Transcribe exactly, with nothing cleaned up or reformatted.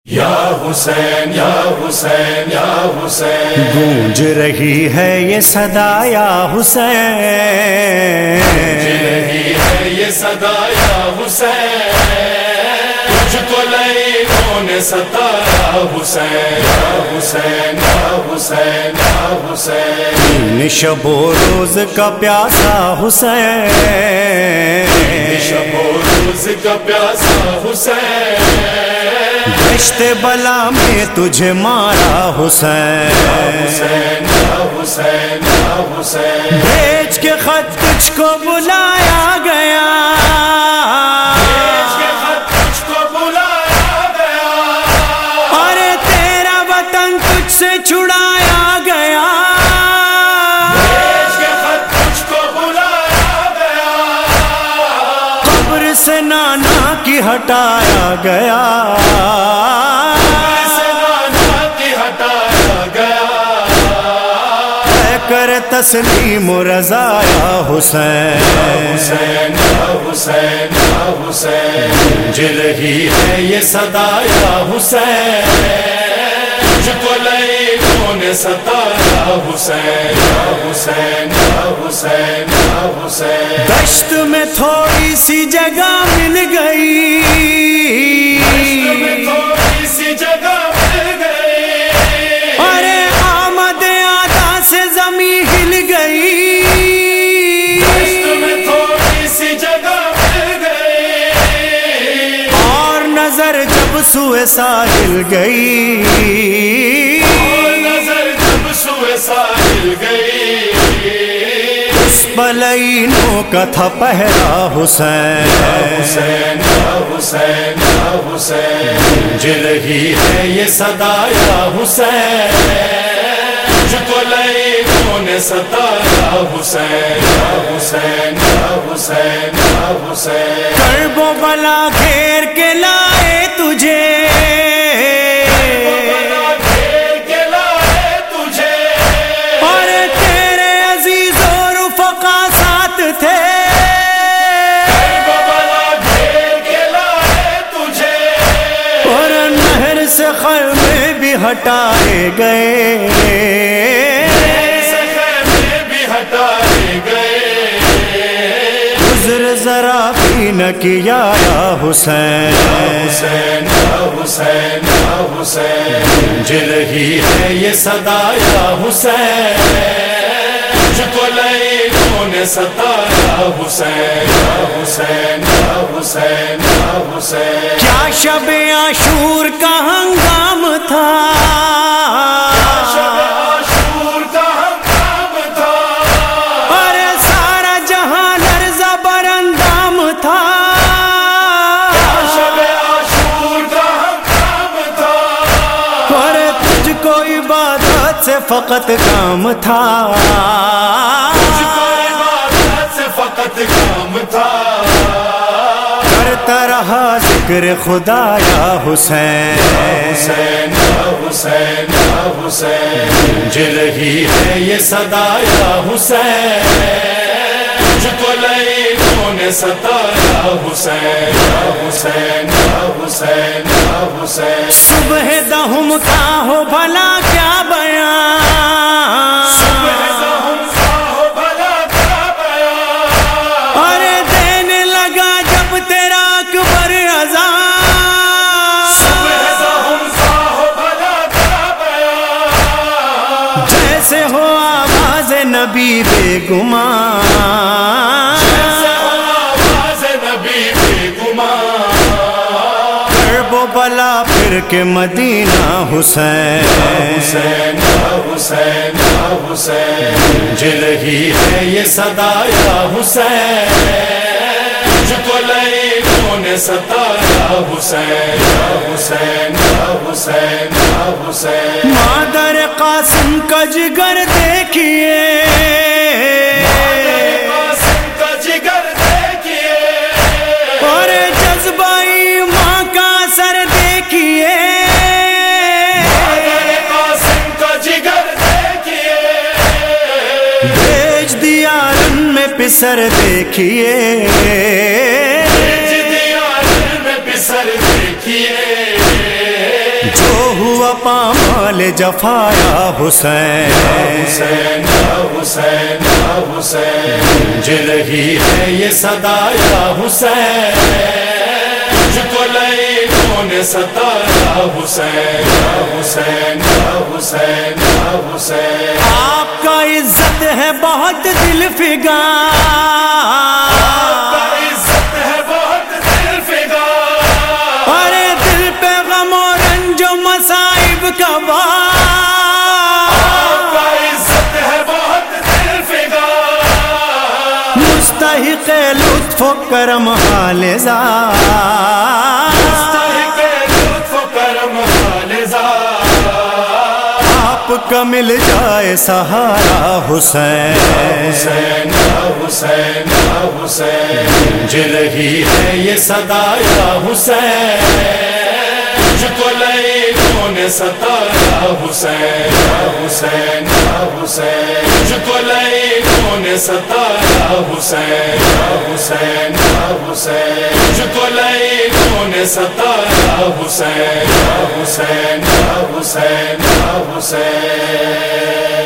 یا حسین یا حسین یا حسین، گونج رہی ہے یہ صدا یا حسین، گونج رہی ہے یہ صدا یا حسین، تجھ کو لعینوں نے ستایا حسین یا حسین یا حسین یا حسین، تین شب و روز کا پیاسا حسین، تین شب و روز کا پیاسا حسین، دشت بلا میں تجھے مارا حسین، یا حسین یا حسین یا حسین، بھیج کے خط تجھ کو بلایا گیا، بھیج کے خط تجھ کو بلایا گیا، اور تیرا وطن تجھ سے چھڑایا گیا، بھیج کے خط تجھ کو بلایا گیا، قبر سے نانا کی ہٹایا گیا، سے نانا کی ہٹایا گیا، اے کر تسلیم و رضا یا حسین، حسین یا حسین یا حسین، گونج رہی ہے یہ صدا یا حسین، تجھ کو لعینوں نے ستایا حسین یا حسین یا حسین یا حسین، دشت میں تھوڑی سی جگہ مل گئی، تمہیں تھوڑی سی جگہ مل گئی، ارے آمد آدھا سے زمین ہل گئی، تمہیں تھوڑی سی جگہ مل گئی، اور نظر جب سوئے ساحل گئی، اور نظر جب سوئے ساحل گئی، اس بلینوں کا تھا پہرا حسین، حسین یا حسین یا حسین، گونج رہی ہے یہ صدا یا حسین، تجھ کو لعینوں نے ستایا حسین یا حسین یا حسین یا حسین، کرب و بلا گھیر کے لائے تجھے، بلا گھیر کے لائے تجھے، اور تیرے عزیز و رفقا ساتھ تھے، بلا گھیر کے لائے تجھے، اور نہر سے خیمے بھی ہٹائے گئے، سے خیمے بھی ہٹائے گئے، عذر ذرا بھی نہ کیا یا حسین، حسین یا حسین یا حسین، گونج رہی ہے یہ صدا یا حسین، تجھ کو لعینوں نے ستایا حسین یا حسین یا حسین یا حسین، کیا شب عاشور کا ہنگام تھا، شب عاشور کا ہنگام تھا، اور سارا جہاں لرزہ بر اندام تھا، شب عاشور کا ہنگام تھا، اور تجھ کو عبادت سے فقط کام تھا، تجھ کو عبادت سے فقط کام تھا، کرتا رہا ذکر خدا یا حسین، حسین یا حسین یا حسین، گونج رہی ہے یہ صدا یا حسین، تجھ کو لعینوں نے ستایا حسین یا حسین یا حسین یا حسین، صبح دہم کا ہو بھلا کیا بیان، صبح دہم کا ہو بھلا کیا بیان، اور دینے لگا جب تیرا اکبر اذان، صبح دہم کا ہو بھلا کیا بیان، جیسے ہو آواز نبی بے گمان، جیسے ہو آواز نبی بے گمان، کرب و بلا پھر کے مدینہ حسین، حسین یا حسین یا حسین، گونج رہی ہے یہ صدا یا حسین، تجھ کو لعینوں نے ستایا حسین یا حسین یا حسین یا حسین، مادر قاسم کا جگر دیکھیے، قاسم کا جگر دیکھیے، اور جذبائی ماں کا سر دیکھیے، قاسم کا جگر دیکھیے، بھیج دیا رن میں پسر دیکھیے، بھیج دیا دل میں پسر دیکھیے، ہوا پامال جفایا حسین حسین حسین حسین گونج رہی ہے یہ صدا یا حسین تجھ کو لعینوں نے ستایا حسین حسین حسین حسین آپ کا عزت ہے بہت دل فگار آپ کا عزت ہے بہت دل فگار اور دل پہ غم و رنج و مصائب کا بار آپ کا عزت ہے بہت دل فگار مستحق لطف و کرم حال ذات مستحق لطف و کرم حال ذات آپ کا مل جائے سہارا حسین حسین حسین حسین گونج رہی ہے یہ صدا یا حسین تجھ کو لعینوں نے ستایا حسین حسین حسین تجھ کو لعینوں نے ستایا حسین حسین حسین تجھ کو لعینوں نے ستایا حسین حسین حسین حسین